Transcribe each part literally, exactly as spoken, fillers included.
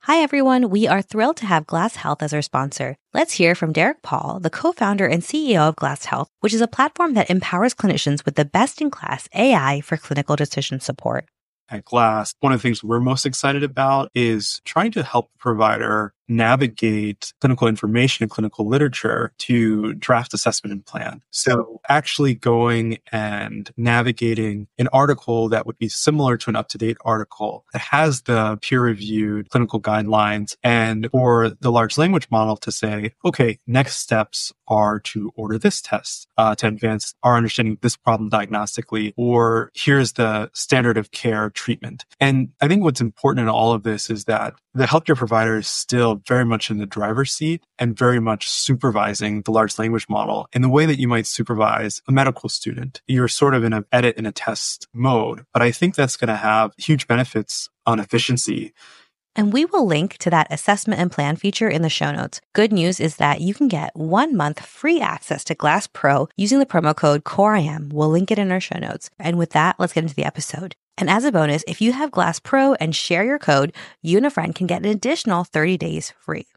Hi, everyone. We are thrilled to have Glass Health as our sponsor. Let's hear from Derek Paul, the co-founder and C E O of Glass Health, which is a platform that empowers clinicians with the best-in-class A I for clinical decision support. At Glass, one of the things we're most excited about is trying to help the provider navigate clinical information and clinical literature to draft assessment and plan. So actually going and navigating an article that would be similar to an up-to-date article that has the peer-reviewed clinical guidelines, and for the large language model to say, okay, next steps are to order this test uh, to advance our understanding of this problem diagnostically, or here's the standard of care treatment. And I think what's important in all of this is that the healthcare provider is still very much in the driver's seat and very much supervising the large language model in the way that you might supervise a medical student. You're sort of in an edit and a test mode, but I think that's going to have huge benefits on efficiency. And we will link to that assessment and plan feature in the show notes. Good news is that you can get one month free access to Glass Pro using the promo code COREIAM. We'll link it in our show notes. And with that, let's get into the episode. And as a bonus, if you have Glass Pro and share your code, you and a friend can get an additional thirty days free.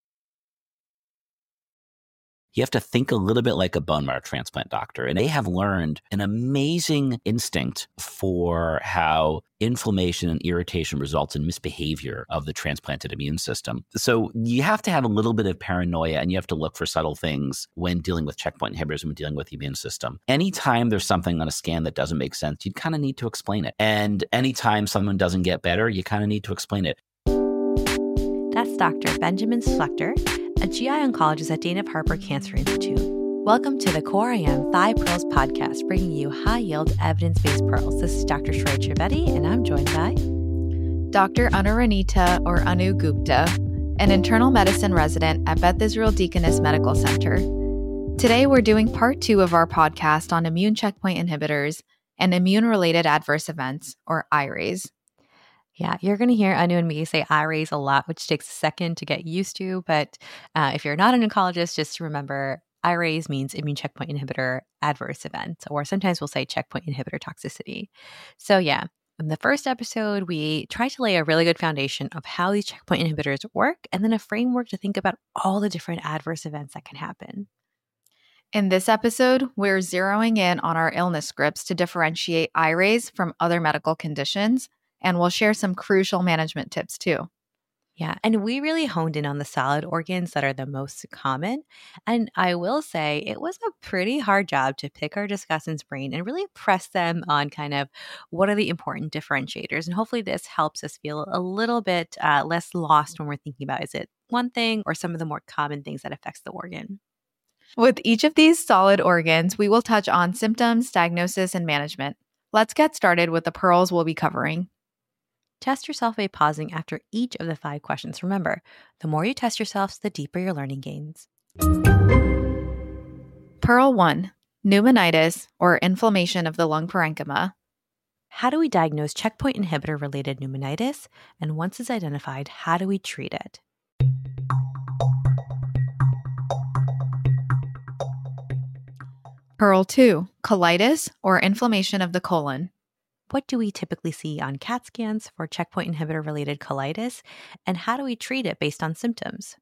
You have to think a little bit like a bone marrow transplant doctor. And they have learned an amazing instinct for how inflammation and irritation results in misbehavior of the transplanted immune system. So you have to have a little bit of paranoia, and you have to look for subtle things when dealing with checkpoint inhibitors and when dealing with the immune system. Anytime there's something on a scan that doesn't make sense, you kind of need to explain it. And anytime someone doesn't get better, you kind of need to explain it. That's Doctor Benjamin Splector, a G I oncologist at Dana-Farber Cancer Institute. Welcome to the Core I Am Thigh Pearls podcast, bringing you high-yield, evidence-based pearls. This is Doctor Shreya Trivedi, and I'm joined by Doctor Anuranita or Anu Gupta, an internal medicine resident at Beth Israel Deaconess Medical Center. Today, we're doing part two of our podcast on immune checkpoint inhibitors and immune-related adverse events, or I R A S. Yeah, you're going to hear Anu and me say I R A S a lot, which takes a second to get used to. But uh, if you're not an oncologist, just remember I R A S means immune checkpoint inhibitor adverse events, or sometimes we'll say checkpoint inhibitor toxicity. So yeah, in the first episode, we tried to lay a really good foundation of how these checkpoint inhibitors work, and then a framework to think about all the different adverse events that can happen. In this episode, we're zeroing in on our illness scripts to differentiate I R A S from other medical conditions, and we'll share some crucial management tips too. Yeah, and we really honed in on the solid organs that are the most common. And I will say it was a pretty hard job to pick our discussant's brain and really press them on kind of what are the important differentiators. And hopefully this helps us feel a little bit uh, less lost when we're thinking about, is it one thing or some of the more common things that affects the organ? With each of these solid organs, we will touch on symptoms, diagnosis, and management. Let's get started with the pearls we'll be covering. Test yourself by pausing after each of the five questions. Remember, the more you test yourselves, the deeper your learning gains. Pearl one, pneumonitis or inflammation of the lung parenchyma. How do we diagnose checkpoint inhibitor-related pneumonitis? And once it's identified, how do we treat it? Pearl two, colitis or inflammation of the colon. What do we typically see on CAT scans for checkpoint inhibitor-related colitis, and how do we treat it based on symptoms?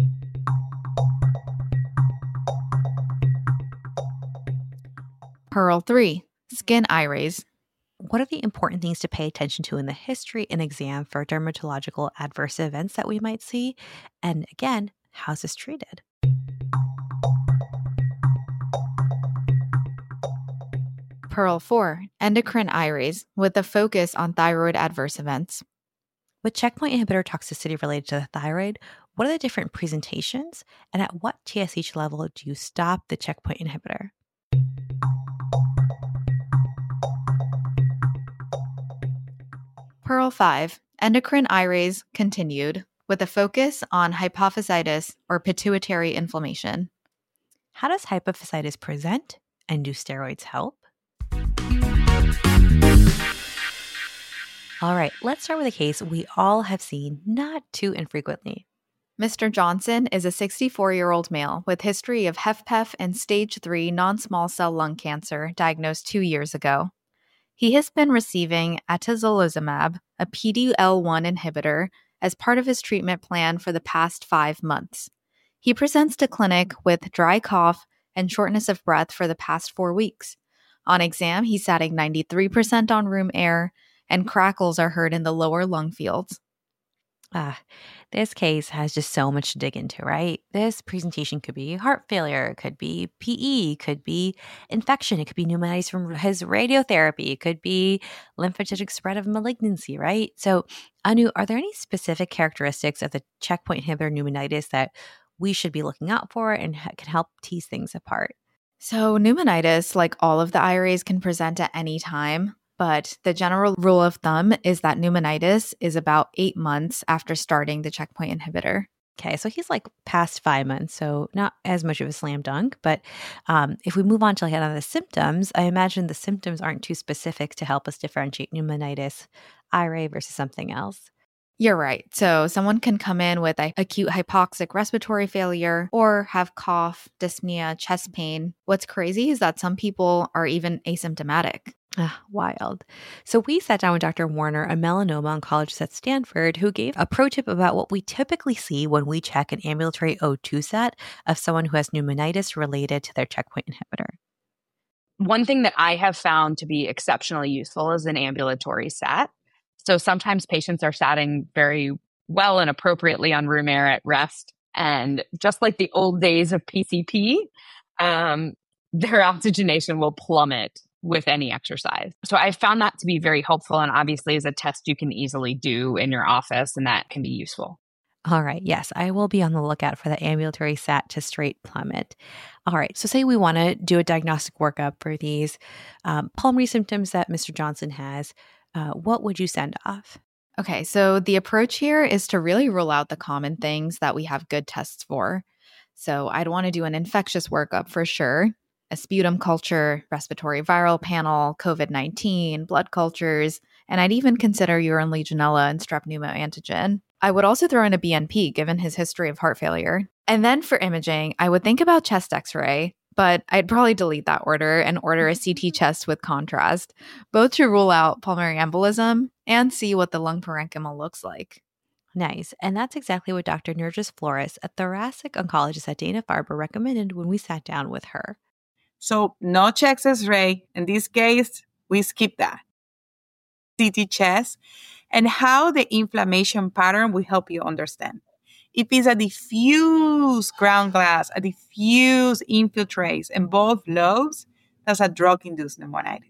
Pearl three, skin I R A S. What are the important things to pay attention to in the history and exam for dermatological adverse events that we might see? And again, how's this treated? Pearl four, endocrine I R A S with a focus on thyroid adverse events. With checkpoint inhibitor toxicity related to the thyroid, what are the different presentations? And at what T S H level do you stop the checkpoint inhibitor? Pearl five, endocrine I R A S continued with a focus on hypophysitis or pituitary inflammation. How does hypophysitis present, and do steroids help? All right, let's start with a case we all have seen not too infrequently. Mister Johnson is a sixty-four-year-old male with history of HFpEF and stage three non-small cell lung cancer diagnosed two years ago. He has been receiving atezolizumab, a P D L one inhibitor, as part of his treatment plan for the past five months. He presents to clinic with dry cough and shortness of breath for the past four weeks. On exam, he's satting ninety-three percent on room air, and crackles are heard in the lower lung fields. Ah, this case has just so much to dig into, right? This presentation could be heart failure, it could be P E, could be infection, it could be pneumonitis from his radiotherapy, it could be lymphocytic spread of malignancy, right? So, Anu, are there any specific characteristics of the checkpoint inhibitor pneumonitis that we should be looking out for and ha- can help tease things apart? So, pneumonitis, like all of the I R As, can present at any time. But the general rule of thumb is that pneumonitis is about eight months after starting the checkpoint inhibitor. Okay, so he's like past five months, so not as much of a slam dunk. But um, if we move on to like another the symptoms, I imagine the symptoms aren't too specific to help us differentiate pneumonitis, I R A versus something else. You're right. So someone can come in with a acute hypoxic respiratory failure or have cough, dyspnea, chest pain. What's crazy is that some people are even asymptomatic. Ah, wild. So we sat down with Doctor Warner, a melanoma oncologist at Stanford, who gave a pro tip about what we typically see when we check an ambulatory O two sat of someone who has pneumonitis related to their checkpoint inhibitor. One thing that I have found to be exceptionally useful is an ambulatory sat. So sometimes patients are satting very well and appropriately on room air at rest. And just like the old days of P C P, um, their oxygenation will plummet with any exercise. So I found that to be very helpful, and obviously is a test you can easily do in your office, and that can be useful. All right. Yes, I will be on the lookout for the ambulatory sat to straight plummet. All right. So say we want to do a diagnostic workup for these um, pulmonary symptoms that Mister Johnson has. Uh, what would you send off? Okay, so the approach here is to really rule out the common things that we have good tests for. So I'd want to do an infectious workup for sure, a sputum culture, respiratory viral panel, COVID nineteen, blood cultures, and I'd even consider urine Legionella and strep pneumo antigen. I would also throw in a B N P given his history of heart failure. And then for imaging, I would think about chest x-ray, but I'd probably delete that order and order a C T chest with contrast, both to rule out pulmonary embolism and see what the lung parenchyma looks like. Nice. And that's exactly what Doctor Nergis Flores, a thoracic oncologist at Dana-Farber, recommended when we sat down with her. So no chest X-ray. In this case, we skip that. C T chest and how the inflammation pattern will help you understand. If it's a diffuse ground glass, a diffuse infiltrates in both lobes, that's a drug-induced pneumonitis.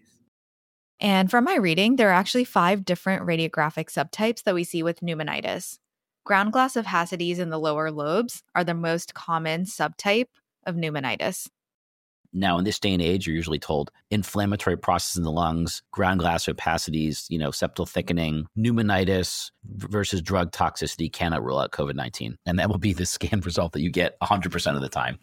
And from my reading, there are actually five different radiographic subtypes that we see with pneumonitis. Ground glass opacities in the lower lobes are the most common subtype of pneumonitis. Now, in this day and age, you're usually told inflammatory process in the lungs, ground glass opacities, you know, septal thickening, pneumonitis versus drug toxicity cannot rule out COVID nineteen. And that will be the scan result that you get one hundred percent of the time.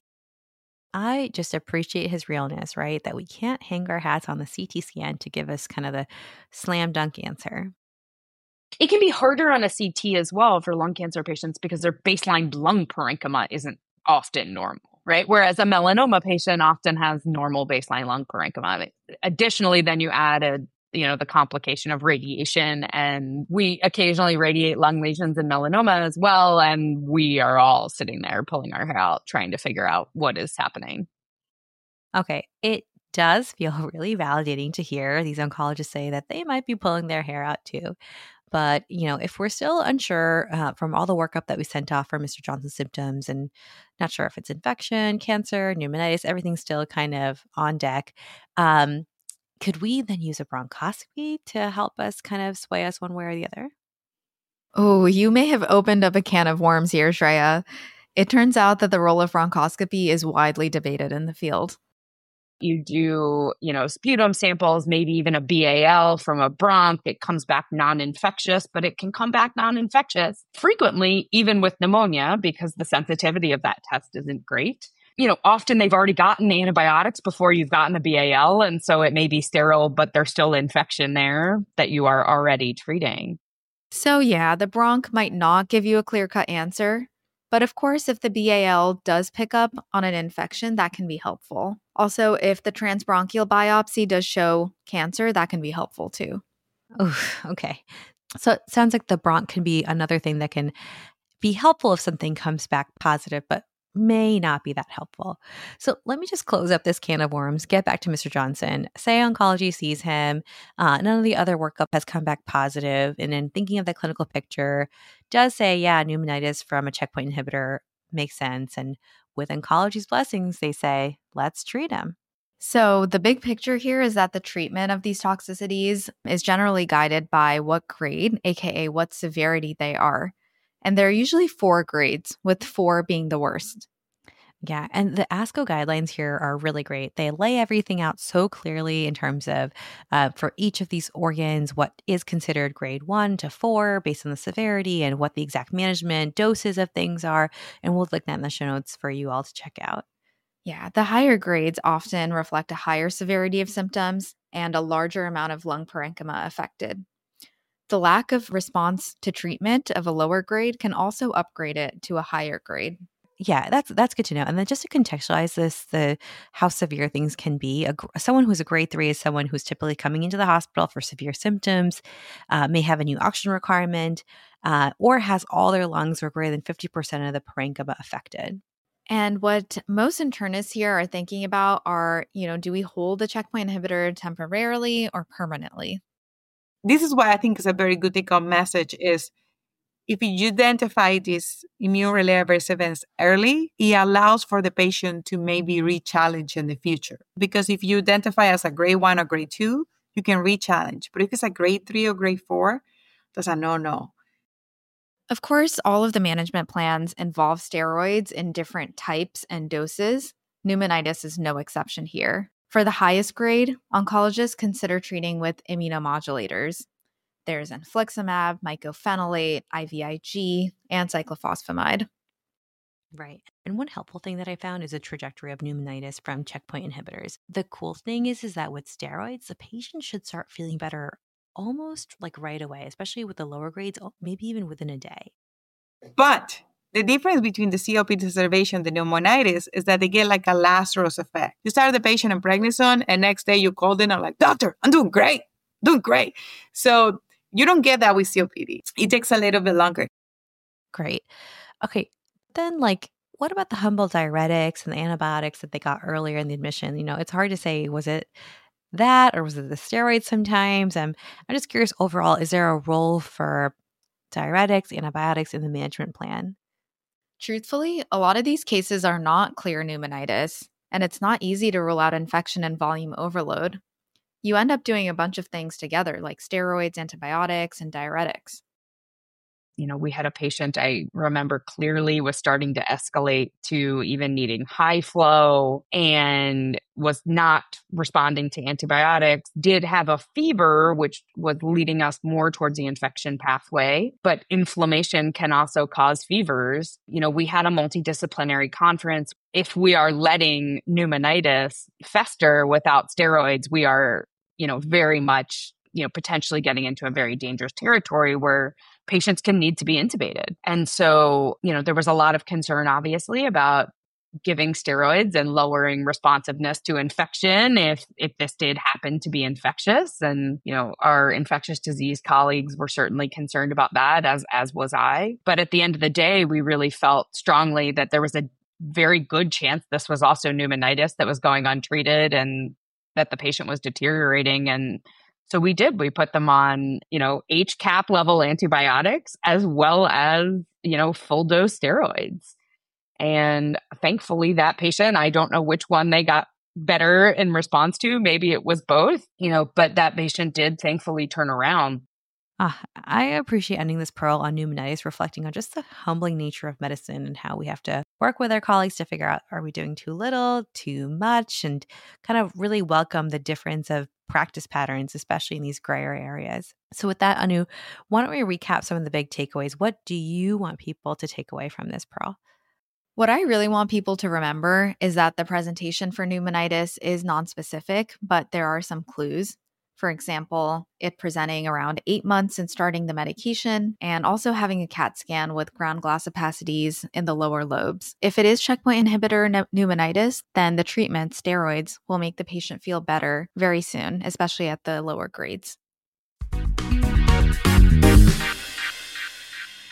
I just appreciate his realness, right? That we can't hang our hats on the C T scan to give us kind of the slam dunk answer. It can be harder on a C T as well for lung cancer patients because their baseline lung parenchyma isn't often normal. Right? Whereas a melanoma patient often has normal baseline lung parenchyma. Additionally, then you add a, you know, the complication of radiation, and we occasionally radiate lung lesions in melanoma as well. And we are all sitting there pulling our hair out, trying to figure out what is happening. Okay. It does feel really validating to hear these oncologists say that they might be pulling their hair out too. But, you know, if we're still unsure uh, from all the workup that we sent off for Mister Johnson's symptoms and not sure if it's infection, cancer, pneumonitis, everything's still kind of on deck, um, could we then use a bronchoscopy to help us kind of sway us one way or the other? Oh, you may have opened up a can of worms here, Shreya. It turns out that the role of bronchoscopy is widely debated in the field. You do, you know, sputum samples, maybe even a B A L from a bronch. It comes back non-infectious, but it can come back non-infectious frequently, even with pneumonia, because the sensitivity of that test isn't great. You know, often they've already gotten antibiotics before you've gotten the B A L. And so it may be sterile, but there's still infection there that you are already treating. So yeah, the bronch might not give you a clear-cut answer. But of course, if the B A L does pick up on an infection, that can be helpful. Also, if the transbronchial biopsy does show cancer, that can be helpful too. Oh, okay. So it sounds like the bronch can be another thing that can be helpful if something comes back positive, but may not be that helpful. So let me just close up this can of worms, get back to Mister Johnson. Say oncology sees him, uh, none of the other workup has come back positive, and in thinking of the clinical picture, does say, yeah, pneumonitis from a checkpoint inhibitor makes sense. And with oncology's blessings, they say, let's treat him. So the big picture here is that the treatment of these toxicities is generally guided by what grade, aka what severity they are. And there are usually four grades, with four being the worst. Yeah, and the ASCO guidelines here are really great. They lay everything out so clearly in terms of uh, for each of these organs, what is considered grade one to four based on the severity and what the exact management doses of things are. And we'll link that in the show notes for you all to check out. Yeah, the higher grades often reflect a higher severity of symptoms and a larger amount of lung parenchyma affected. The lack of response to treatment of a lower grade can also upgrade it to a higher grade. Yeah, that's that's good to know. And then just to contextualize this, the how severe things can be. A, someone who's a grade three is someone who's typically coming into the hospital for severe symptoms, uh, may have a new oxygen requirement, uh, or has all their lungs or greater than fifty percent of the parenchyma affected. And what most internists here are thinking about are, you know, do we hold the checkpoint inhibitor temporarily or permanently? This is why I think is a very good take-home message is if you identify these immune-related adverse events early, it allows for the patient to maybe re-challenge in the future. Because if you identify as a grade one or grade two, you can re-challenge. But if it's a grade three or grade four, that's a no-no. Of course, all of the management plans involve steroids in different types and doses. Pneumonitis is no exception here. For the highest grade, oncologists consider treating with immunomodulators. There's infliximab, mycophenolate, I V I G, and cyclophosphamide. Right. And one helpful thing that I found is a trajectory of pneumonitis from checkpoint inhibitors. The cool thing is, is that with steroids, the patient should start feeling better almost like right away, especially with the lower grades, maybe even within a day. But the difference between the C O P D exacerbation and the pneumonitis is that they get like a Lazarus effect. You start the patient on prednisone, and next day you call them and are like, doctor, I'm doing great, doing great. So you don't get that with C O P D. It takes a little bit longer. Great. Okay. Then, like, what about the humble diuretics and the antibiotics that they got earlier in the admission? You know, it's hard to say, was it that or was it the steroids sometimes? Um, I'm just curious overall, is there a role for diuretics, antibiotics in the management plan? Truthfully, a lot of these cases are not clear pneumonitis, and it's not easy to rule out infection and volume overload. You end up doing a bunch of things together, like steroids, antibiotics, and diuretics. You know, we had a patient I remember clearly was starting to escalate to even needing high flow and was not responding to antibiotics, did have a fever, which was leading us more towards the infection pathway. But inflammation can also cause fevers. You know, we had a multidisciplinary conference. If we are letting pneumonitis fester without steroids, we are, you know, very much, you know, potentially getting into a very dangerous territory where patients can need to be intubated. And so, you know, there was a lot of concern, obviously, about giving steroids and lowering responsiveness to infection if if this did happen to be infectious. And, you know, our infectious disease colleagues were certainly concerned about that, as as was I. But at the end of the day, we really felt strongly that there was a very good chance this was also pneumonitis that was going untreated and that the patient was deteriorating. And so we did. We put them on, you know, H CAP level antibiotics as well as, you know, full dose steroids. And thankfully that patient, I don't know which one they got better in response to. Maybe it was both, you know, but that patient did thankfully turn around. Ah, I appreciate ending this pearl on pneumonitis, reflecting on just the humbling nature of medicine and how we have to work with our colleagues to figure out, are we doing too little, too much, and kind of really welcome the difference of practice patterns, especially in these grayer areas. So with that, Anu, why don't we recap some of the big takeaways? What do you want people to take away from this, Pearl? What I really want people to remember is that the presentation for pneumonitis is nonspecific, but there are some clues. For example, it presenting around eight months and starting the medication, and also having a CAT scan with ground glass opacities in the lower lobes. If it is checkpoint inhibitor ne- pneumonitis, then the treatment, steroids, will make the patient feel better very soon, especially at the lower grades.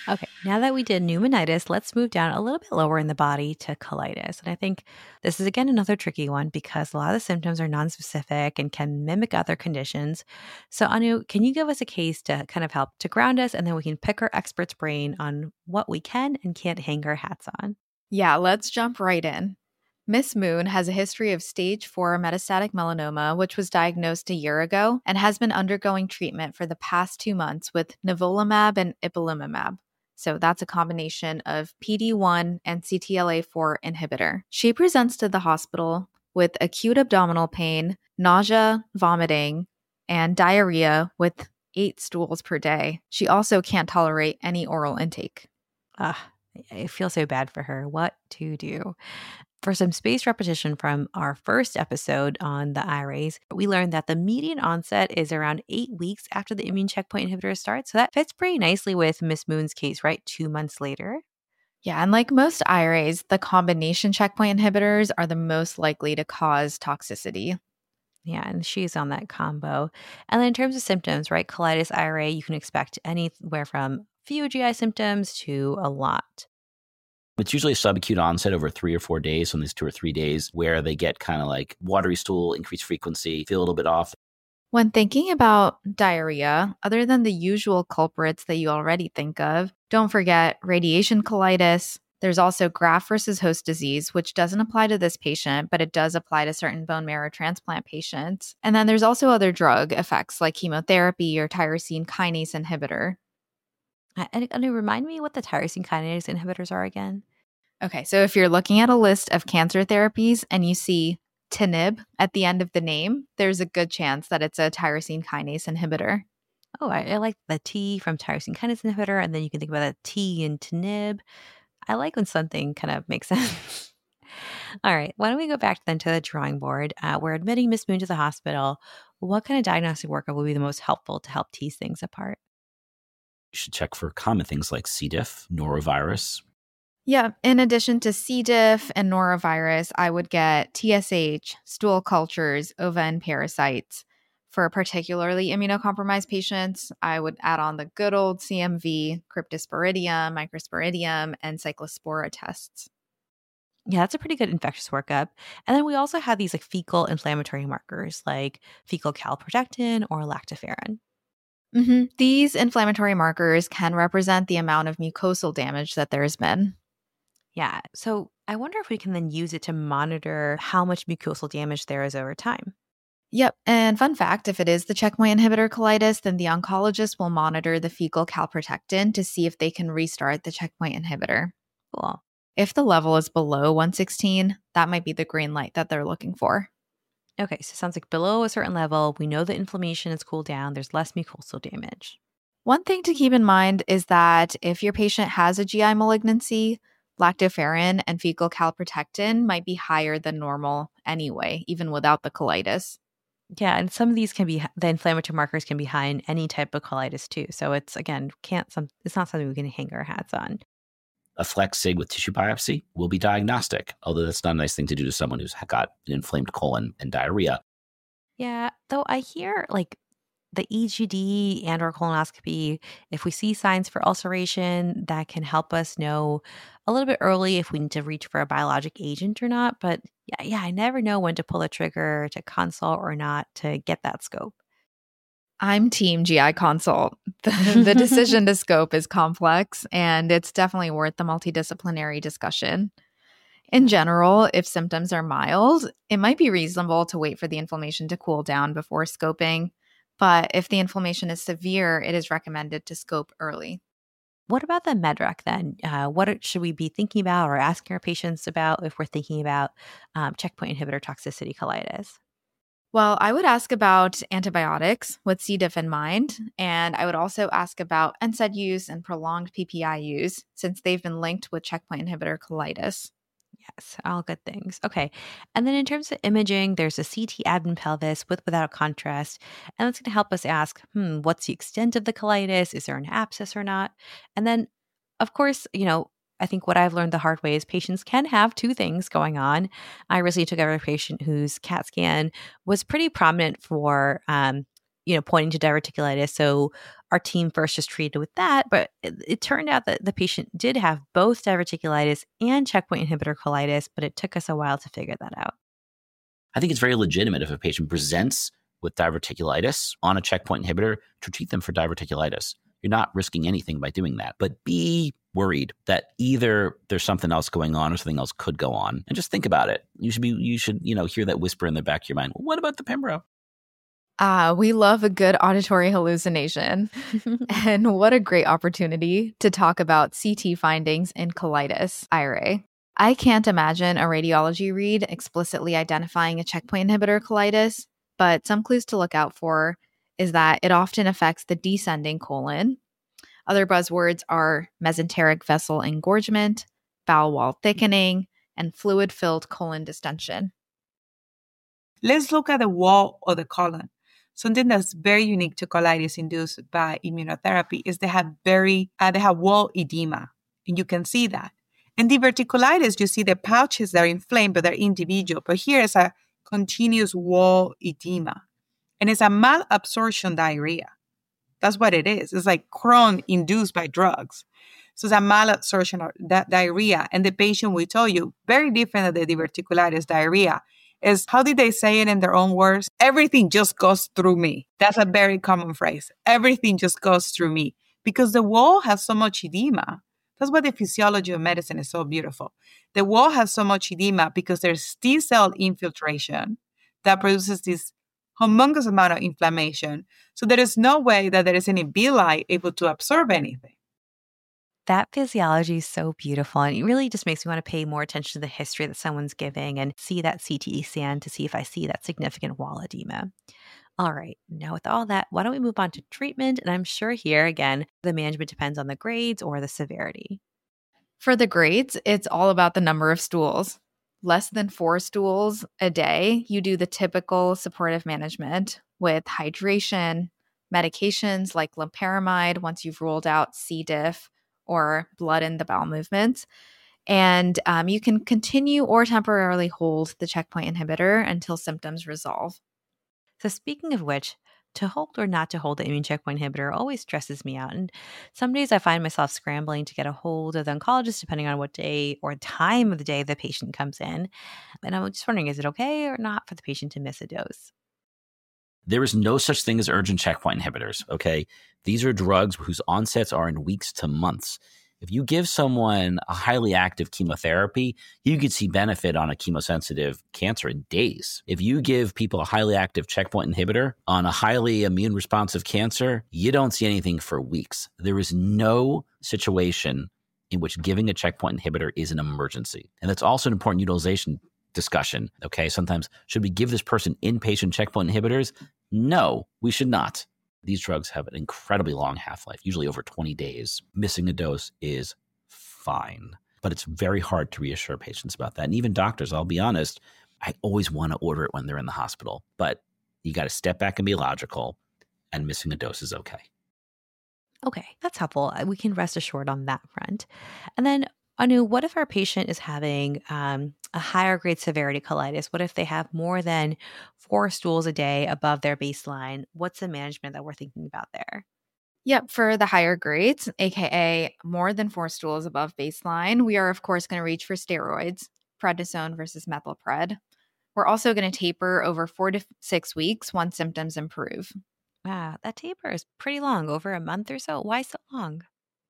Okay, now that we did pneumonitis, let's move down a little bit lower in the body to colitis. And I think this is, again, another tricky one because a lot of the symptoms are nonspecific and can mimic other conditions. So, Anu, can you give us a case to kind of help to ground us, and then we can pick our expert's brain on what we can and can't hang our hats on? Yeah, let's jump right in. Miss Moon has a history of stage four metastatic melanoma, which was diagnosed a year ago and has been undergoing treatment for the past two months with nivolumab and ipilimumab. So that's a combination of P D one and C T L A four inhibitor. She presents to the hospital with acute abdominal pain, nausea, vomiting, and diarrhea with eight stools per day. She also can't tolerate any oral intake. Ah, I feel so bad for her. What to do? For some spaced repetition from our first episode on the I R As, we learned that the median onset is around eight weeks after the immune checkpoint inhibitor starts. So that fits pretty nicely with Miss Moon's case, right? Two months later. Yeah, and like most I R As, the combination checkpoint inhibitors are the most likely to cause toxicity. Yeah, and she's on that combo. And then in terms of symptoms, right? Colitis I R A, you can expect anywhere from few G I symptoms to a lot. It's usually a subacute onset over three or four days, on these two or three days, where they get kind of like watery stool, increased frequency, feel a little bit off. When thinking about diarrhea, other than the usual culprits that you already think of, don't forget radiation colitis. There's also graft versus host disease, which doesn't apply to this patient, but it does apply to certain bone marrow transplant patients. And then there's also other drug effects like chemotherapy or tyrosine kinase inhibitor. And, and remind me what the tyrosine kinase inhibitors are again. Okay, so if you're looking at a list of cancer therapies and you see T N I B at the end of the name, there's a good chance that it's a tyrosine kinase inhibitor. Oh, I, I like the T from tyrosine kinase inhibitor, and then you can think about a T in T N I B. I like when something kind of makes sense. All right, why don't we go back then to the drawing board? Uh, we're admitting Miss Moon to the hospital. What kind of diagnostic workup will be the most helpful to help tease things apart? You should check for common things like C. diff, norovirus. Yeah, in addition to C. diff and norovirus, I would get T S H, stool cultures, ova and parasites. For particularly immunocompromised patients, I would add on the good old C M V, cryptosporidium, microsporidium, and cyclospora tests. Yeah, that's a pretty good infectious workup. And then we also have these like fecal inflammatory markers like fecal calprotectin or lactoferrin. Mm-hmm. These inflammatory markers can represent the amount of mucosal damage that there's been. Yeah. So I wonder if we can then use it to monitor how much mucosal damage there is over time. Yep. And fun fact, if it is the checkpoint inhibitor colitis, then the oncologist will monitor the fecal calprotectin to see if they can restart the checkpoint inhibitor. Cool. If the level is below one sixteen, that might be the green light that they're looking for. Okay. So it sounds like below a certain level, we know the inflammation has cooled down. There's less mucosal damage. One thing to keep in mind is that if your patient has a G I malignancy, lactoferrin and fecal calprotectin might be higher than normal anyway, even without the colitis. Yeah, and some of these can be, the inflammatory markers can be high in any type of colitis too. So it's, again, can't some. It's not something we can hang our hats on. A flex sig with tissue biopsy will be diagnostic, although that's not a nice thing to do to someone who's got an inflamed colon and diarrhea. Yeah, though I hear like the E G D and or colonoscopy, if we see signs for ulceration, that can help us know a little bit early if we need to reach for a biologic agent or not. But yeah, yeah, I never know when to pull a trigger to consult or not to get that scope. I'm team G I consult. The, the decision to scope is complex, and it's definitely worth the multidisciplinary discussion. In general, if symptoms are mild, it might be reasonable to wait for the inflammation to cool down before scoping. But if the inflammation is severe, it is recommended to scope early. What about the MedRec then? Uh, what should we be thinking about or asking our patients about if we're thinking about um, checkpoint inhibitor toxicity colitis? Well, I would ask about antibiotics with C. diff in mind, and I would also ask about N SAID use and prolonged P P I use, since they've been linked with checkpoint inhibitor colitis. Yes, all good things. Okay. And then in terms of imaging, there's a C T abdomen pelvis with without contrast. And that's going to help us ask, hmm, what's the extent of the colitis? Is there an abscess or not? And then, of course, you know, I think what I've learned the hard way is patients can have two things going on. I recently took over a patient whose CAT scan was pretty prominent for, um, you know, pointing to diverticulitis. So our team first just treated with that, but it, it turned out that the patient did have both diverticulitis and checkpoint inhibitor colitis, but it took us a while to figure that out. I think it's very legitimate if a patient presents with diverticulitis on a checkpoint inhibitor to treat them for diverticulitis. You're not risking anything by doing that, but be worried that either there's something else going on or something else could go on, and just think about it. You should be, you should, you know, hear that whisper in the back of your mind. Well, what about the Pembro? Ah, uh, we love a good auditory hallucination. And what a great opportunity to talk about C T findings in colitis, Ira. I can't imagine a radiology read explicitly identifying a checkpoint inhibitor colitis, but some clues to look out for is that it often affects the descending colon. Other buzzwords are mesenteric vessel engorgement, bowel wall thickening, and fluid-filled colon distension. Let's look at the wall of the colon. Something that's very unique to colitis induced by immunotherapy is they have very uh, they have wall edema, and you can see that. In diverticulitis, you see the pouches that are inflamed, but they're individual. But here is a continuous wall edema, and it's a malabsorption diarrhea. That's what it is. It's like Crohn induced by drugs. So it's a malabsorption of that diarrhea, and the patient will tell you very different than the diverticulitis diarrhea. Is how did they say it in their own words? Everything just goes through me. That's a very common phrase. Everything just goes through me because the wall has so much edema. That's why the physiology of medicine is so beautiful. The wall has so much edema because there's T-cell infiltration that produces this humongous amount of inflammation. So there is no way that there is any villi able to absorb anything. That physiology is so beautiful, and it really just makes me want to pay more attention to the history that someone's giving and see that C T scan to see if I see that significant wall edema. All right, now with all that, why don't we move on to treatment? And I'm sure here, again, the management depends on the grades or the severity. For the grades, it's all about the number of stools. Less than four stools a day, you do the typical supportive management with hydration, medications like loperamide once you've ruled out C. diff, or blood in the bowel movements. And um, you can continue or temporarily hold the checkpoint inhibitor until symptoms resolve. So speaking of which, to hold or not to hold the immune checkpoint inhibitor always stresses me out. And some days I find myself scrambling to get a hold of the oncologist depending on what day or time of the day the patient comes in. And I'm just wondering, is it okay or not for the patient to miss a dose? There is no such thing as urgent checkpoint inhibitors, okay? These are drugs whose onsets are in weeks to months. If you give someone a highly active chemotherapy, you could see benefit on a chemosensitive cancer in days. If you give people a highly active checkpoint inhibitor on a highly immune responsive cancer, you don't see anything for weeks. There is no situation in which giving a checkpoint inhibitor is an emergency. And that's also an important utilization discussion, okay? Sometimes, should we give this person inpatient checkpoint inhibitors? No, we should not. These drugs have an incredibly long half-life, usually over twenty days. Missing a dose is fine, but it's very hard to reassure patients about that. And even doctors, I'll be honest, I always want to order it when they're in the hospital, but you got to step back and be logical, and missing a dose is okay. Okay, that's helpful. We can rest assured on that front. And then, Anu, what if our patient is having um, a higher grade severity colitis? What if they have more than four stools a day above their baseline? What's the management that we're thinking about there? Yep, for the higher grades, aka more than four stools above baseline, we are, of course, going to reach for steroids, prednisone versus methylpred. We're also going to taper over four to six weeks once symptoms improve. Wow, that taper is pretty long, over a month or so. Why so long?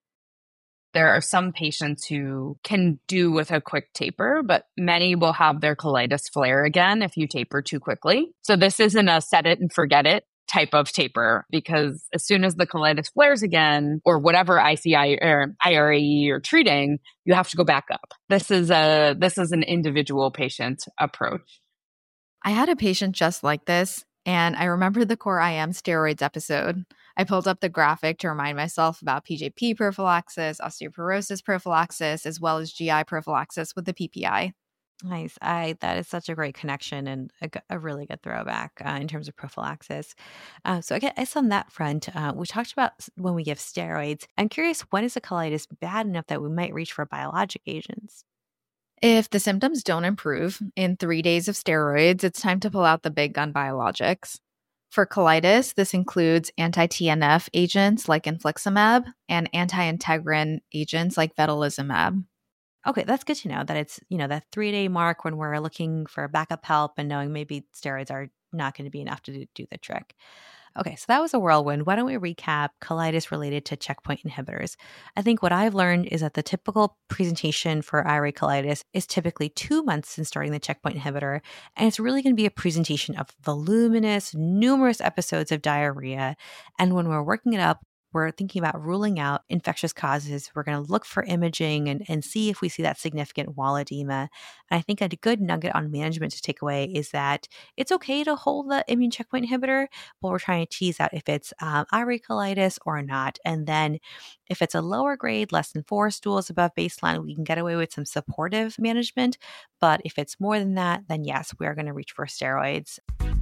There are some patients who can do with a quick taper, but many will have their colitis flare again if you taper too quickly. So this isn't a set it and forget it type of taper, because as soon as the colitis flares again, or whatever I C I or I R A E you're treating, you have to go back up. This is a this is an individual patient approach. I had a patient just like this, and I remember the Core I M steroids episode. I pulled up the graphic to remind myself about P J P prophylaxis, osteoporosis prophylaxis, as well as G I prophylaxis with the P P I. Nice. I that is such a great connection and a, a really good throwback uh, in terms of prophylaxis. Uh, so I guess on that front, uh, we talked about when we give steroids. I'm curious, when is the colitis bad enough that we might reach for biologic agents? If the symptoms don't improve in three days of steroids, it's time to pull out the big gun biologics. For colitis, this includes anti-T N F agents like infliximab and anti-integrin agents like vedolizumab. Okay, that's good to know that it's, you know, that three-day mark when we're looking for backup help and knowing maybe steroids are not going to be enough to do, do the trick. Okay, so that was a whirlwind. Why don't we recap colitis related to checkpoint inhibitors? I think what I've learned is that the typical presentation for I R A colitis is typically two months since starting the checkpoint inhibitor, and it's really going to be a presentation of voluminous, numerous episodes of diarrhea. And when we're working it up, we're thinking about ruling out infectious causes. We're going to look for imaging and, and see if we see that significant wall edema. And I think a good nugget on management to take away is that it's okay to hold the immune checkpoint inhibitor, but we're trying to tease out if it's um, I R A colitis or not. And then if it's a lower grade, less than four stools above baseline, we can get away with some supportive management. But if it's more than that, then yes, we are going to reach for steroids.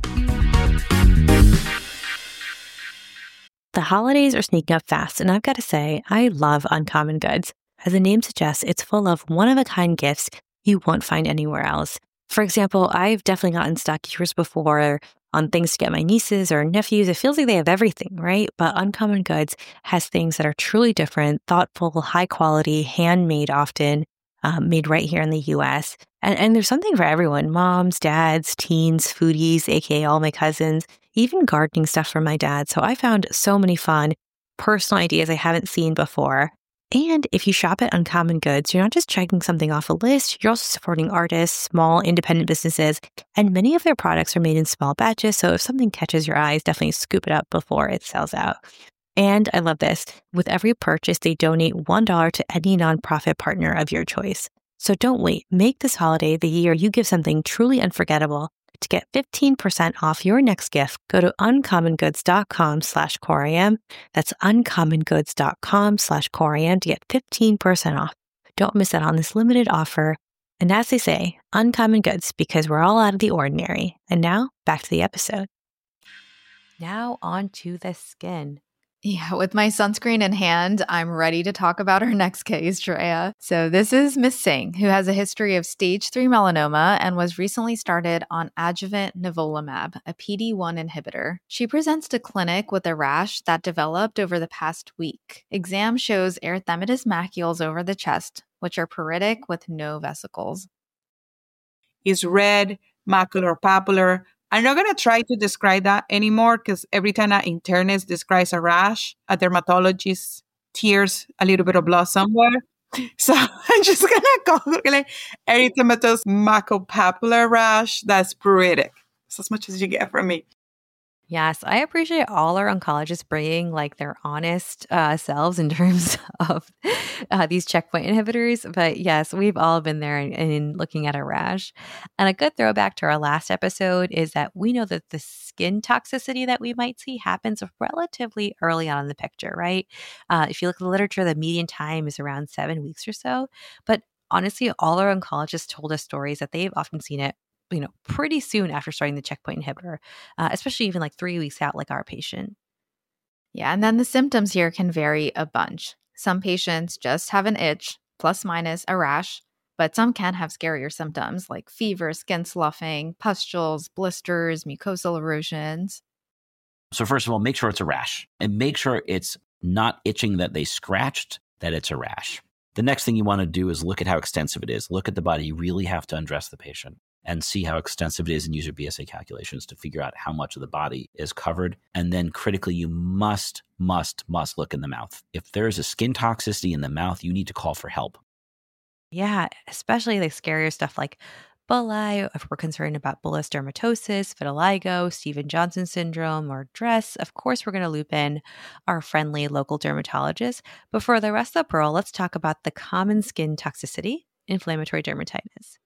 The holidays are sneaking up fast, and I've got to say, I love Uncommon Goods. As the name suggests, it's full of one-of-a-kind gifts you won't find anywhere else. For example, I've definitely gotten stuck years before on things to get my nieces or nephews. It feels like they have everything, right? But Uncommon Goods has things that are truly different, thoughtful, high quality, handmade often, um, made right here in the U S. And, and there's something for everyone, moms, dads, teens, foodies, aka all my cousins, even gardening stuff for my dad. So I found so many fun personal ideas I haven't seen before. And if you shop at Uncommon Goods, you're not just checking something off a list, you're also supporting artists, small independent businesses, and many of their products are made in small batches. So if something catches your eyes, definitely scoop it up before it sells out. And I love this. With every purchase, they donate one dollar to any nonprofit partner of your choice. So don't wait. Make this holiday the year you give something truly unforgettable. To get fifteen percent off your next gift, go to uncommongoods.com slash coream. That's uncommongoods.com slash coream to get fifteen percent off. Don't miss out on this limited offer. And as they say, Uncommon Goods, because we're all out of the ordinary. And now, back to the episode. Now on to the skin. Yeah, with my sunscreen in hand, I'm ready to talk about our next case, Drea. So this is Miss Singh, who has a history of stage three melanoma and was recently started on adjuvant nivolumab, a P D one inhibitor. She presents to clinic with a rash that developed over the past week. Exam shows erythematous macules over the chest, which are pruritic with no vesicles. It's red, macular papular. I'm not going to try to describe that anymore because every time an internist describes a rash, a dermatologist tears a little bit of blood somewhere. So I'm just going to call it erythematous maculopapular rash that's pruritic. It's as much as you get from me. Yes, I appreciate all our oncologists bringing like their honest uh, selves in terms of uh, these checkpoint inhibitors. But yes, we've all been there in, in looking at a rash. And a good throwback to our last episode is that we know that the skin toxicity that we might see happens relatively early on in the picture, right? Uh, if you look at the literature, the median time is around seven weeks or so. But honestly, all our oncologists told us stories that they've often seen it you know, pretty soon after starting the checkpoint inhibitor, uh, especially even like three weeks out, like our patient. Yeah, and then the symptoms here can vary a bunch. Some patients just have an itch, plus minus a rash, but some can have scarier symptoms like fever, skin sloughing, pustules, blisters, mucosal erosions. So first of all, make sure it's a rash and make sure it's not itching that they scratched, that it's a rash. The next thing you want to do is look at how extensive it is. Look at the body. You really have to undress the patient and see how extensive it is and use your B S A calculations to figure out how much of the body is covered. And then critically, you must, must, must look in the mouth. If there is a skin toxicity in the mouth, you need to call for help. Yeah, especially the scarier stuff like bullae, if we're concerned about bullous dermatosis, vitiligo, Stevens-Johnson syndrome, or D R E S, of course, we're going to loop in our friendly local dermatologist. But for the rest of the pearl, let's talk about the common skin toxicity, inflammatory dermatitis.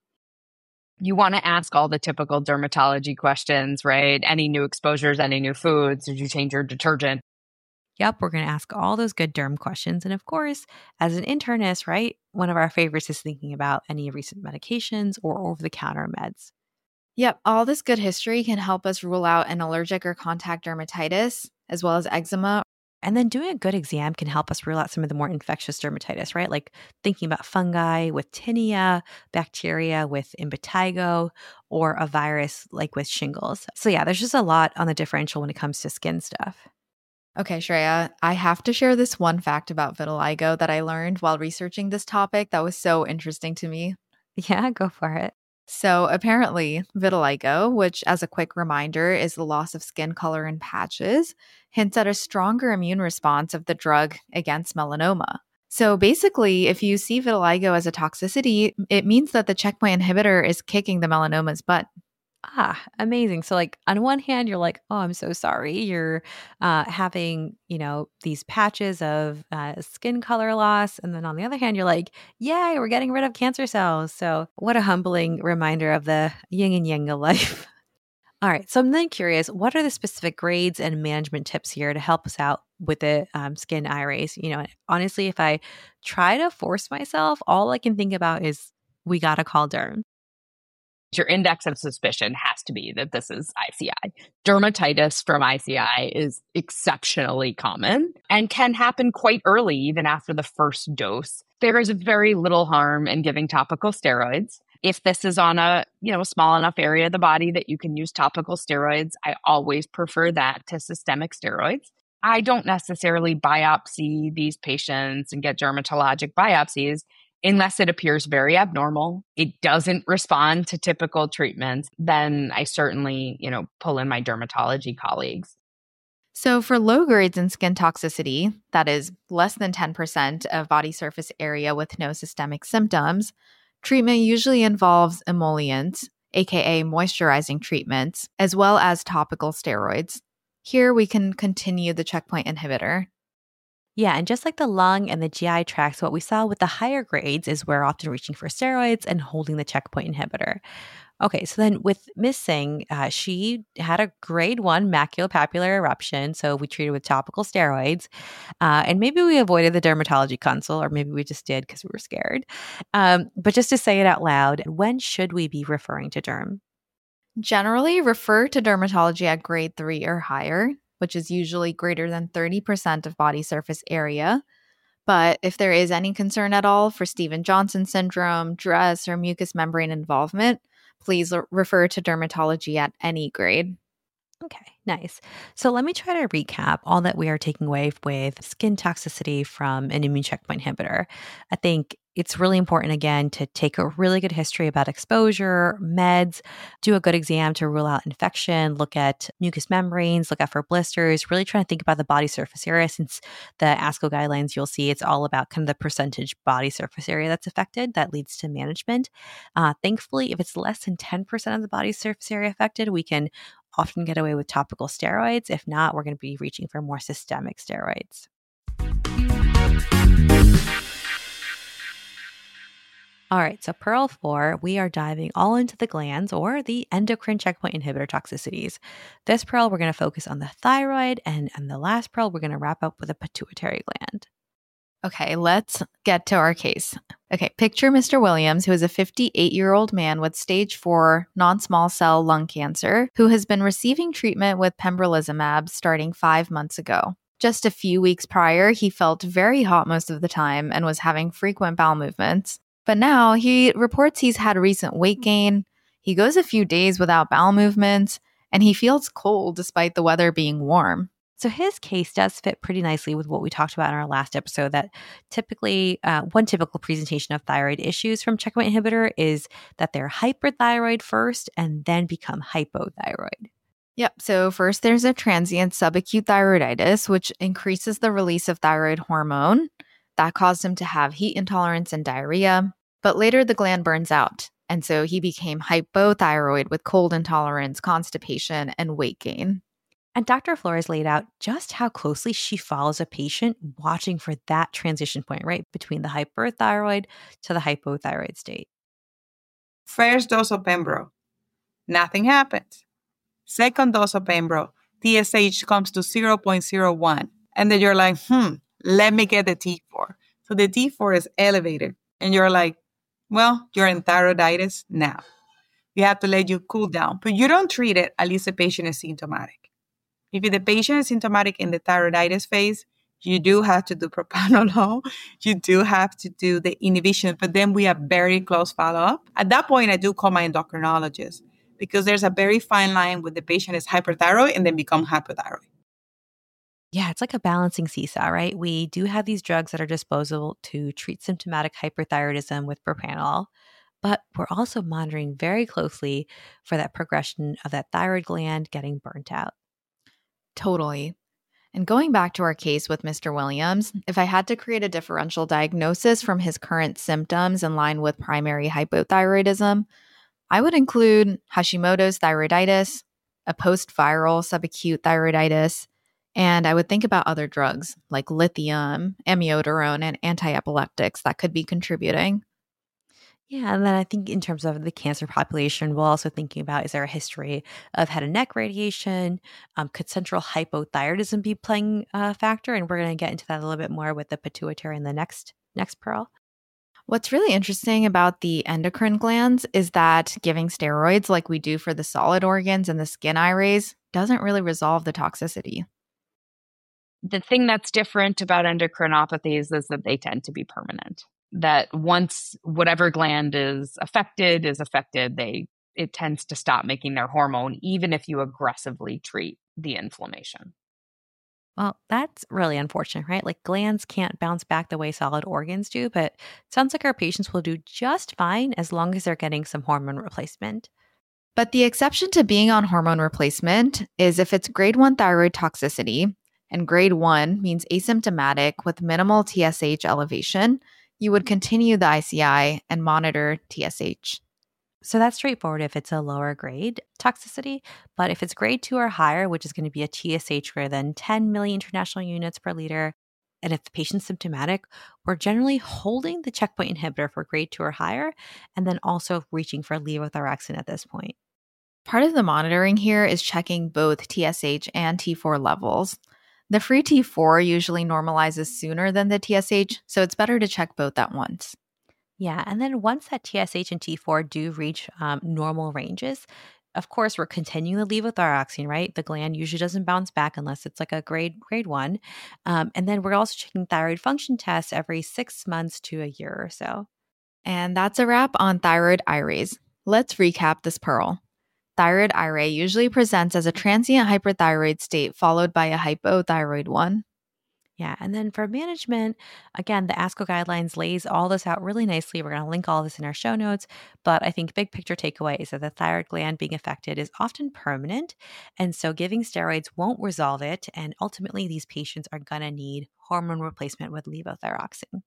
You want to ask all the typical dermatology questions, right? Any new exposures, any new foods? Did you change your detergent? Yep, we're going to ask all those good derm questions. And of course, as an internist, right, one of our favorites is thinking about any recent medications or over-the-counter meds. Yep, all this good history can help us rule out an allergic or contact dermatitis, as well as eczema And then doing a good exam can help us rule out some of the more infectious dermatitis, right? Like thinking about fungi with tinea, bacteria with impetigo, or a virus like with shingles. So yeah, there's just a lot on the differential when it comes to skin stuff. Okay, Shreya, I have to share this one fact about vitiligo that I learned while researching this topic that was so interesting to me. Yeah, go for it. So apparently, vitiligo, which as a quick reminder is the loss of skin color in patches, hints at a stronger immune response of the drug against melanoma. So basically, if you see vitiligo as a toxicity, it means that the checkpoint inhibitor is kicking the melanoma's butt. Ah, amazing. So like on one hand, you're like, oh, I'm so sorry. You're uh, having, you know, these patches of uh, skin color loss. And then on the other hand, you're like, yay, we're getting rid of cancer cells. So what a humbling reminder of the yin and yang of life. All right. So I'm then curious, what are the specific grades and management tips here to help us out with the um, skin I R As? You know, honestly, if I try to force myself, all I can think about is we got to call derm. Your index of suspicion has to be that this is I C I. Dermatitis from I C I is exceptionally common and can happen quite early, even after the first dose. There is very little harm in giving topical steroids. If this is on a, you know, small enough area of the body that you can use topical steroids, I always prefer that to systemic steroids. I don't necessarily biopsy these patients and get dermatologic biopsies unless it appears very abnormal, it doesn't respond to typical treatments, then I certainly, you know, pull in my dermatology colleagues. So for low grades in skin toxicity, that is less than ten percent of body surface area with no systemic symptoms, treatment usually involves emollients, aka moisturizing treatments, as well as topical steroids. Here we can continue the checkpoint inhibitor. Yeah, and just like the lung and the G I tracts, what we saw with the higher grades is we're often reaching for steroids and holding the checkpoint inhibitor. Okay, so then with Miss Singh, uh, she had a grade one maculopapular eruption, so we treated with topical steroids, uh, and maybe we avoided the dermatology consult, or maybe we just did because we were scared. Um, but just to say it out loud, when should we be referring to derm? Generally, refer to dermatology at grade three or higher, which is usually greater than thirty percent of body surface area. But if there is any concern at all for Stevens-Johnson syndrome, D R E S, or mucous membrane involvement, please l- refer to dermatology at any grade. Okay, nice. So let me try to recap all that we are taking away with skin toxicity from an immune checkpoint inhibitor. I think it's really important, again, to take a really good history about exposure, meds, do a good exam to rule out infection, look at mucous membranes, look out for blisters, really trying to think about the body surface area. Since the ASCO guidelines, you'll see it's all about kind of the percentage body surface area that's affected that leads to management. Uh, thankfully, if it's less than ten percent of the body surface area affected, we can often get away with topical steroids. If not, we're going to be reaching for more systemic steroids. All right, so Pearl four, we are diving all into the glands or the endocrine checkpoint inhibitor toxicities. This Pearl, we're going to focus on the thyroid, and in the last Pearl, we're going to wrap up with a pituitary gland. Okay, let's get to our case. Okay, picture Mister Williams, who is a fifty-eight-year-old man with stage four non-small cell lung cancer, who has been receiving treatment with pembrolizumab starting five months ago. Just a few weeks prior, he felt very hot most of the time and was having frequent bowel movements. But now he reports he's had recent weight gain, he goes a few days without bowel movements, and he feels cold despite the weather being warm. So his case does fit pretty nicely with what we talked about in our last episode, that typically uh, one typical presentation of thyroid issues from checkpoint inhibitor is that they're hyperthyroid first and then become hypothyroid. Yep. So first there's a transient subacute thyroiditis, which increases the release of thyroid hormone. That caused him to have heat intolerance and diarrhea. But later the gland burns out. And so he became hypothyroid with cold intolerance, constipation, and weight gain. And Doctor Flores laid out just how closely she follows a patient watching for that transition point, right, between the hyperthyroid to the hypothyroid state. First dose of Pembro, nothing happens. Second dose of Pembro, T S H comes to zero point zero one. And then you're like, hmm, let me get the T four. So the T four is elevated. And you're like, well, you're in thyroiditis now. You have to let you cool down. But you don't treat it at least the patient is symptomatic. If the patient is symptomatic in the thyroiditis phase, You do have to do propranolol. You do have to do the inhibition, but then we have very close follow-up. At that point, I do call my endocrinologist because there's a very fine line when the patient is hyperthyroid and then become hypothyroid. Yeah, it's like a balancing seesaw, right? We do have these drugs that are disposable to treat symptomatic hyperthyroidism with propranolol, but we're also monitoring very closely for that progression of that thyroid gland getting burnt out. Totally. And going back to our case with Mister Williams, if I had to create a differential diagnosis from his current symptoms in line with primary hypothyroidism, I would include Hashimoto's thyroiditis, a post-viral subacute thyroiditis, and I would think about other drugs like lithium, amiodarone, and antiepileptics that could be contributing. Yeah, and then I think in terms of the cancer population, we're also thinking about, is there a history of head and neck radiation? Um, could central hypothyroidism be playing a factor? And we're going to get into that a little bit more with the pituitary in the next next pearl. What's really interesting about the endocrine glands is that giving steroids like we do for the solid organs and the skin I R As doesn't really resolve the toxicity. The thing that's different about endocrinopathies is that they tend to be permanent. That once whatever gland is affected is affected, they it tends to stop making their hormone, even if you aggressively treat the inflammation. Well, that's really unfortunate, right? Like glands can't bounce back the way solid organs do, but it sounds like our patients will do just fine as long as they're getting some hormone replacement. But the exception to being on hormone replacement is if it's grade one thyroid toxicity, and grade one means asymptomatic with minimal T S H elevation, you would continue the I C I and monitor T S H. So that's straightforward if it's a lower grade toxicity, but if it's grade two or higher, which is going to be a T S H greater than ten million international units per liter, and if the patient's symptomatic, we're generally holding the checkpoint inhibitor for grade two or higher, and then also reaching for levothyroxine at this point. Part of the monitoring here is checking both T S H and T four levels. The free T four usually normalizes sooner than the T S H, so it's better to check both at once. Yeah, and then once that T S H and T four do reach um, normal ranges, of course, we're continuing the levothyroxine, right? The gland usually doesn't bounce back unless it's like a grade grade one. Um, and then we're also checking thyroid function tests every six months to a year or so. And that's a wrap on thyroid I R As. Let's recap this pearl. Thyroid I R A usually presents as a transient hyperthyroid state followed by a hypothyroid one. Yeah, and then for management, again, the ASCO guidelines lays all this out really nicely. We're going to link all this in our show notes, but I think big picture takeaway is that the thyroid gland being affected is often permanent, and so giving steroids won't resolve it, and ultimately these patients are going to need hormone replacement with levothyroxine.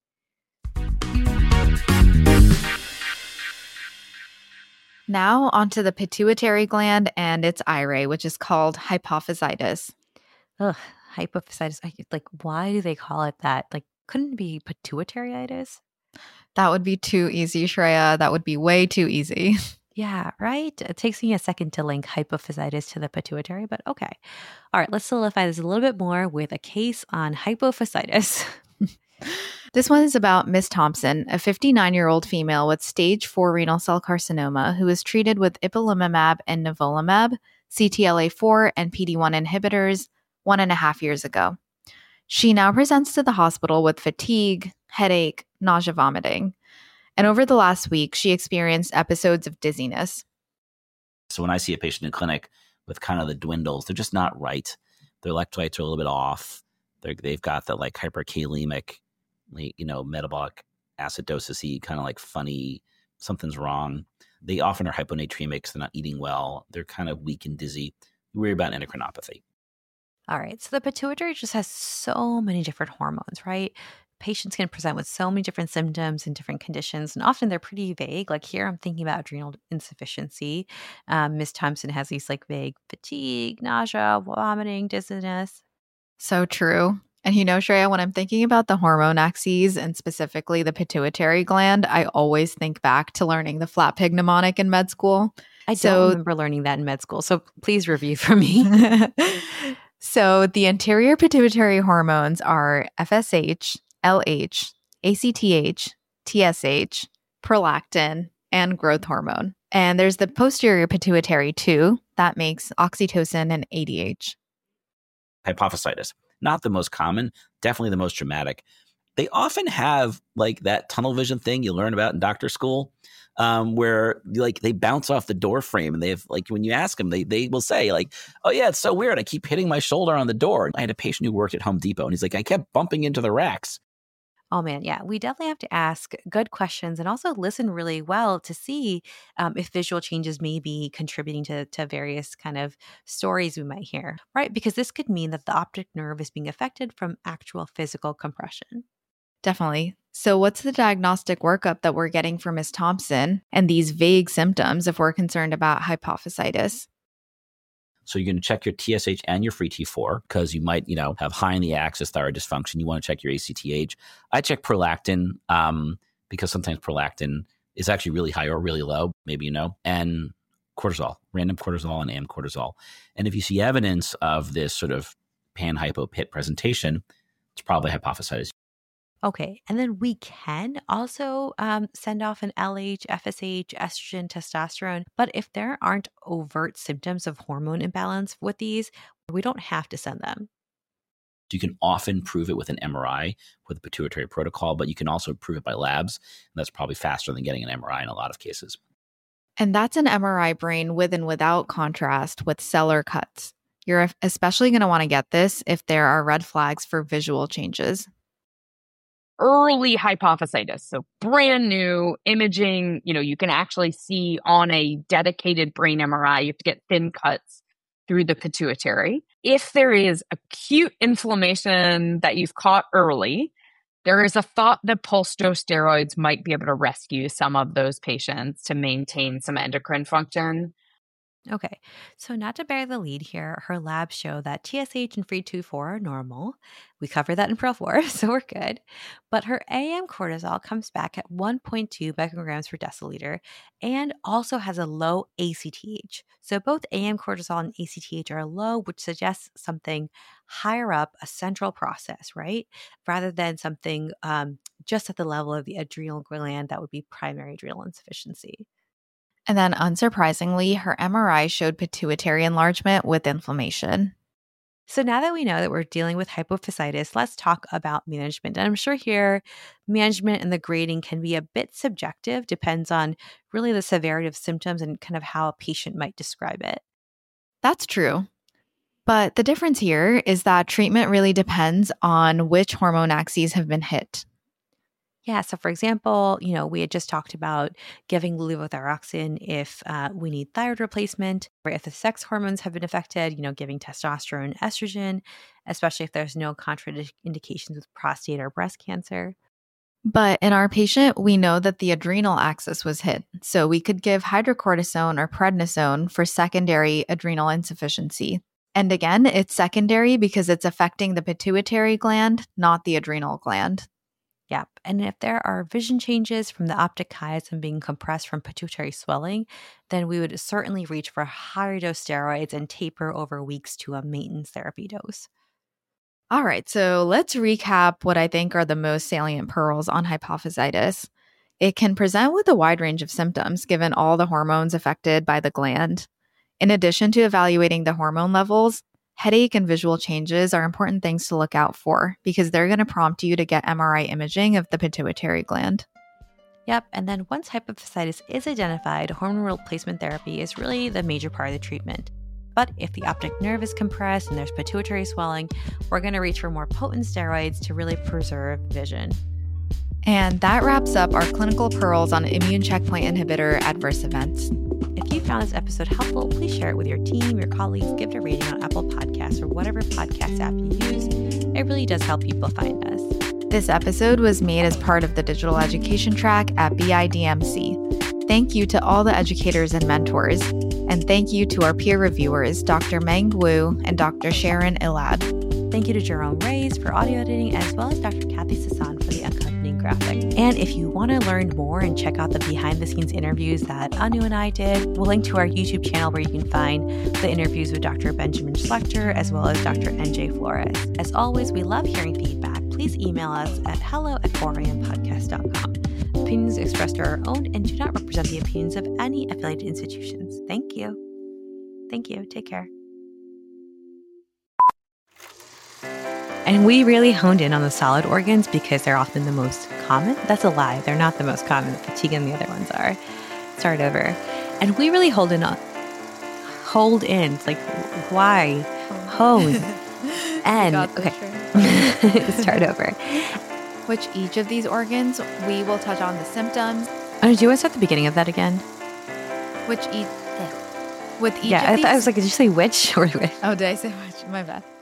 Now onto the pituitary gland and its I R A, which is called hypophysitis. Ugh, hypophysitis. I, like, why do they call it that? Like, couldn't it be pituitaryitis? That would be too easy, Shreya. That would be way too easy. Yeah, right? It takes me a second to link hypophysitis to the pituitary, but okay. All right, let's solidify this a little bit more with a case on hypophysitis. This one is about Miss Thompson, a fifty-nine-year-old female with stage four renal cell carcinoma who was treated with ipilimumab and nivolumab, C T L A four, and P D one inhibitors one and a half years ago. She now presents to the hospital with fatigue, headache, nausea, vomiting. And over the last week, she experienced episodes of dizziness. So when I see a patient in clinic with kind of the dwindles, they're just not right. Their electrolytes are a little bit off. They're, they've got that like hyperkalemic, you know, metabolic acidosis-y, kind of like funny, something's wrong. They often are hyponatremic, so they're not eating well. They're kind of weak and dizzy. We worry about endocrinopathy. All right. So the pituitary just has so many different hormones, right? Patients can present with so many different symptoms and different conditions, and often they're pretty vague. Like here, I'm thinking about adrenal insufficiency. Um, Miss Thompson has these like vague fatigue, nausea, vomiting, dizziness. So true. And you know, Shreya, when I'm thinking about the hormone axes and specifically the pituitary gland, I always think back to learning the flat pig mnemonic in med school. I so, don't remember learning that in med school, so please review for me. So the anterior pituitary hormones are F S H, L H, A C T H, T S H, prolactin, and growth hormone. And there's the posterior pituitary too. That makes oxytocin and A D H. Hypophysitis. Not the most common, definitely the most dramatic. They often have like that tunnel vision thing you learn about in doctor school, um, where like they bounce off the door frame, and they have like when you ask them, they they will say like, "Oh yeah, it's so weird. I keep hitting my shoulder on the door." I had a patient who worked at Home Depot, and he's like, "I kept bumping into the racks." Oh man, yeah, we definitely have to ask good questions and also listen really well to see um, if visual changes may be contributing to, to various kind of stories we might hear, right? Because this could mean that the optic nerve is being affected from actual physical compression. Definitely. So what's the diagnostic workup that we're getting for Miz Thompson and these vague symptoms if we're concerned about hypophysitis? So you're going to check your T S H and your free T four because you might, you know, have high in the axis thyroid dysfunction. You want to check your A C T H. I check prolactin um, because sometimes prolactin is actually really high or really low, maybe you know, and cortisol, random cortisol and am cortisol. And if you see evidence of this sort of pan-hypo-pit presentation, it's probably hypophysitis. Okay, and then we can also um, send off an L H, F S H, estrogen, testosterone. But if there aren't overt symptoms of hormone imbalance with these, we don't have to send them. You can often prove it with an M R I with a pituitary protocol, but you can also prove it by labs. And that's probably faster than getting an M R I in a lot of cases. And that's an M R I brain with and without contrast with Seller cuts. You're especially going to want to get this if there are red flags for visual changes. Early hypophysitis, so brand new imaging, you know, you can actually see on a dedicated brain M R I, you have to get thin cuts through the pituitary. If there is acute inflammation that you've caught early, there is a thought that pulse dose steroids might be able to rescue some of those patients to maintain some endocrine function. Okay, so not to bear the lead here, her labs show that T S H and free T four are normal. We covered that in Pro four, so we're good. But her A M cortisol comes back at one point two micrograms per deciliter and also has a low A C T H. So both A M cortisol and A C T H are low, which suggests something higher up, a central process, right? Rather than something um, just at the level of the adrenal gland that would be primary adrenal insufficiency. And then unsurprisingly, her M R I showed pituitary enlargement with inflammation. So now that we know that we're dealing with hypophysitis, let's talk about management. And I'm sure here, management and the grading can be a bit subjective, depends on really the severity of symptoms and kind of how a patient might describe it. That's true. But the difference here is that treatment really depends on which hormone axes have been hit. Yeah. So, for example, you know, we had just talked about giving levothyroxine if uh, we need thyroid replacement, or if the sex hormones have been affected, you know, giving testosterone, estrogen, especially if there's no contraindications with prostate or breast cancer. But in our patient, we know that the adrenal axis was hit. So we could give hydrocortisone or prednisone for secondary adrenal insufficiency. And again, it's secondary because it's affecting the pituitary gland, not the adrenal gland. Yep. And if there are vision changes from the optic chiasm being compressed from pituitary swelling, then we would certainly reach for higher dose steroids and taper over weeks to a maintenance therapy dose. All right, so let's recap what I think are the most salient pearls on hypophysitis. It can present with a wide range of symptoms given all the hormones affected by the gland. In addition to evaluating the hormone levels, headache and visual changes are important things to look out for because they're going to prompt you to get M R I imaging of the pituitary gland. Yep, and then once hypophysitis is identified, hormone replacement therapy is really the major part of the treatment. But if the optic nerve is compressed and there's pituitary swelling, we're going to reach for more potent steroids to really preserve vision. And that wraps up our clinical pearls on immune checkpoint inhibitor adverse events. If you found this episode helpful, please share it with your team, your colleagues, give it a rating on Apple Podcasts or whatever podcast app you use. It really does help people find us. This episode was made as part of the digital education track at B I D M C. Thank you to all the educators and mentors. And thank you to our peer reviewers, Doctor Meng Wu and Doctor Sharon Elad. Thank you to Jerome Reyes for audio editing, as well as Doctor Kathy Sasson for the accompanying graphic. And if you want to learn more and check out the behind-the-scenes interviews that Anu and I did, we'll link to our YouTube channel where you can find the interviews with Doctor Benjamin Schlechter, as well as Doctor N J Flores. As always, we love hearing feedback. Please email us at hello at four a m podcast dot com. Opinions expressed are our own and do not represent the opinions of any affiliated institutions. Thank you. Thank you. Take care. And we really honed in on the solid organs because they're often the most common. That's a lie. They're not the most common. The fatigue and the other ones are. Start over. And we really hold in on, hold in. It's like, why? Hone. And, okay. Start over. Which each of these organs, we will touch on the symptoms. Oh, do you want to start at the beginning of that again? Which each, with each yeah, of I, these. th- I was like, did you say which or which? Oh, did I say which? My bad.